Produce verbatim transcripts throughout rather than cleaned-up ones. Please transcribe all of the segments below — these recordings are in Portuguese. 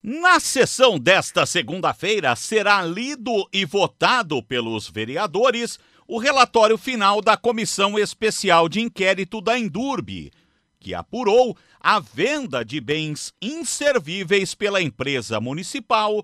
Na sessão desta segunda-feira, será lido e votado pelos vereadores o relatório final da Comissão Especial de Inquérito da Endurbe, que apurou a venda de bens inservíveis pela empresa municipal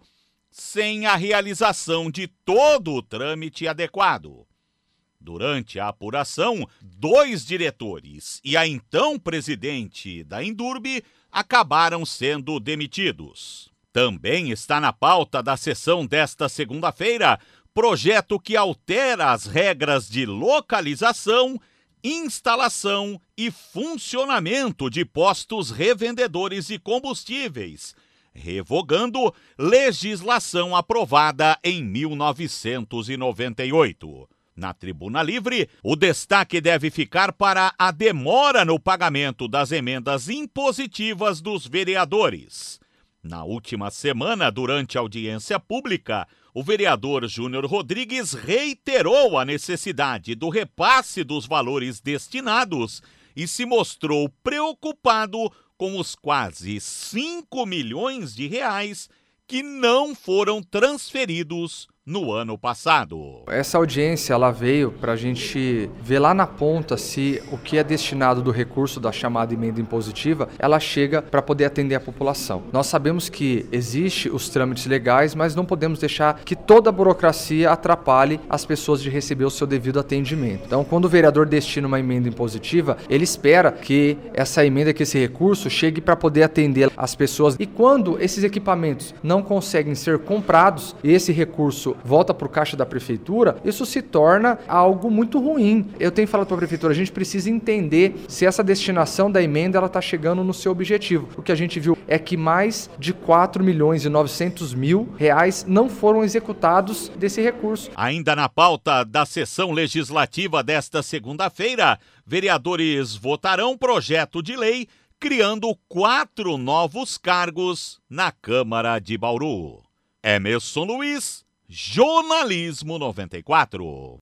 sem a realização de todo o trâmite adequado. Durante a apuração, dois diretores e a então presidente da Endurbe acabaram sendo demitidos. Também está na pauta da sessão desta segunda-feira projeto que altera as regras de localização, instalação e funcionamento de postos revendedores de combustíveis, revogando legislação aprovada em mil novecentos e noventa e oito. Na Tribuna Livre, o destaque deve ficar para a demora no pagamento das emendas impositivas dos vereadores. Na última semana, durante a audiência pública, o vereador Júnior Rodrigues reiterou a necessidade do repasse dos valores destinados e se mostrou preocupado com os quase cinco milhões de reais que não foram transferidos no ano passado. Essa audiência ela veio para a gente ver lá na ponta se o que é destinado do recurso da chamada emenda impositiva, ela chega para poder atender a população. Nós sabemos que existe os trâmites legais, mas não podemos deixar que toda a burocracia atrapalhe as pessoas de receber o seu devido atendimento. Então, quando o vereador destina uma emenda impositiva, ele espera que essa emenda, que esse recurso chegue para poder atender as pessoas. E quando esses equipamentos não conseguem ser comprados e esse recurso volta para o caixa da prefeitura, isso se torna algo muito ruim. Eu tenho falado para a prefeitura, a gente precisa entender se essa destinação da emenda está chegando no seu objetivo. O que a gente viu é que mais de quatro milhões e novecentos mil reais não foram executados desse recurso. Ainda na pauta da sessão legislativa desta segunda-feira, vereadores votarão projeto de lei criando quatro novos cargos na Câmara de Bauru. Emerson Luiz, Jornalismo noventa e quatro.